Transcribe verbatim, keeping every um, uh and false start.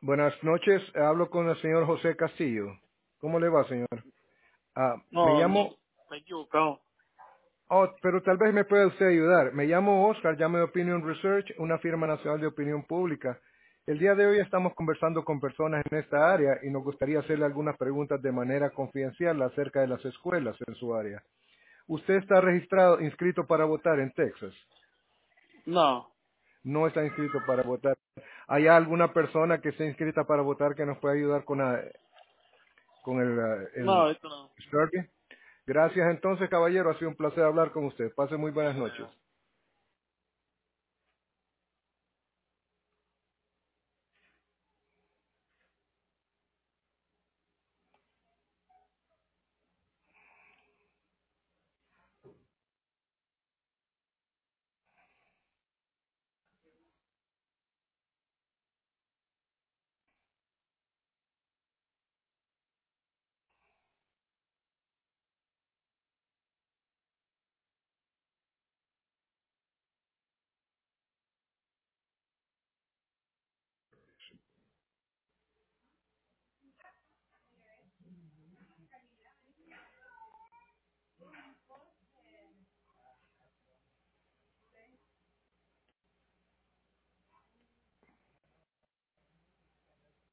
Buenas noches, hablo con el señor José Castillo. ¿Cómo le va, señor? Ah, me No, no, llamo, me he equivocado. oh, pero tal vez me pueda usted ayudar. Me llamo Oscar, llamo de Opinion Research, una firma nacional de opinión pública. El día de hoy estamos conversando con personas en esta área y nos gustaría hacerle algunas preguntas de manera confidencial acerca de las escuelas en su área. ¿Usted está registrado, inscrito para votar en Texas? No, No está inscrito para votar. ¿Hay alguna persona que esté inscrita para votar que nos pueda ayudar con, la- con el, ah, el no, esto no. survey? Gracias entonces, caballero. Ha sido un placer hablar con usted. Pase muy buenas Igual, igual. noches.